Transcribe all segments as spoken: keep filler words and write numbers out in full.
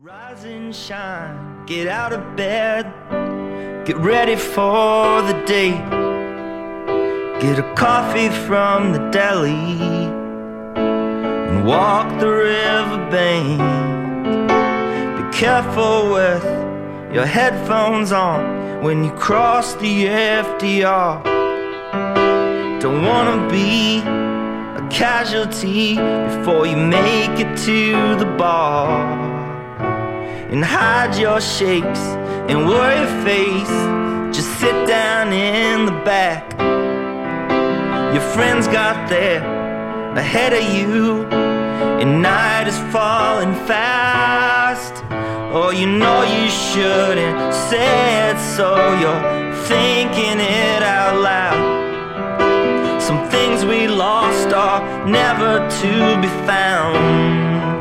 Rise and shine, get out of bed, get ready for the day. Get a coffee from the deli and walk the riverbank. Be careful with your headphones on when you cross the F D R. Don't wanna be a casualty before you make it to the bar. And hide your shakes and worry face, just sit down in the back. Your friends got there ahead of you, and night is falling fast. Oh, you know you shouldn't say it, so you're thinking it out loud. Some things we lost are never to be found.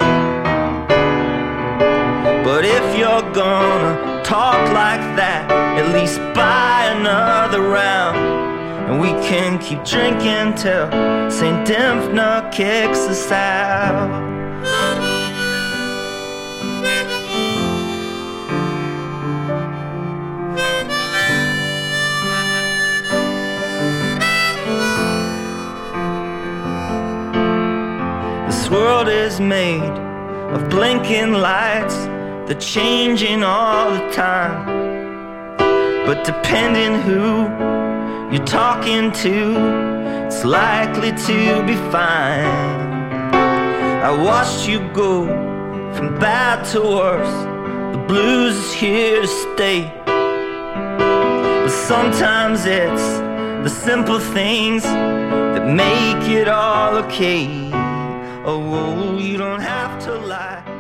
But if you're gonna talk like that, at least buy another round, and we can keep drinking till Saint Dymphna kicks us out. This world is made of blinking lights, they're changing all the time. But depending who you're talking to, it's likely to be fine. I watched you go from bad to worse, the blues is here to stay. But sometimes it's the simple things that make it all okay. Oh, you don't have to lie.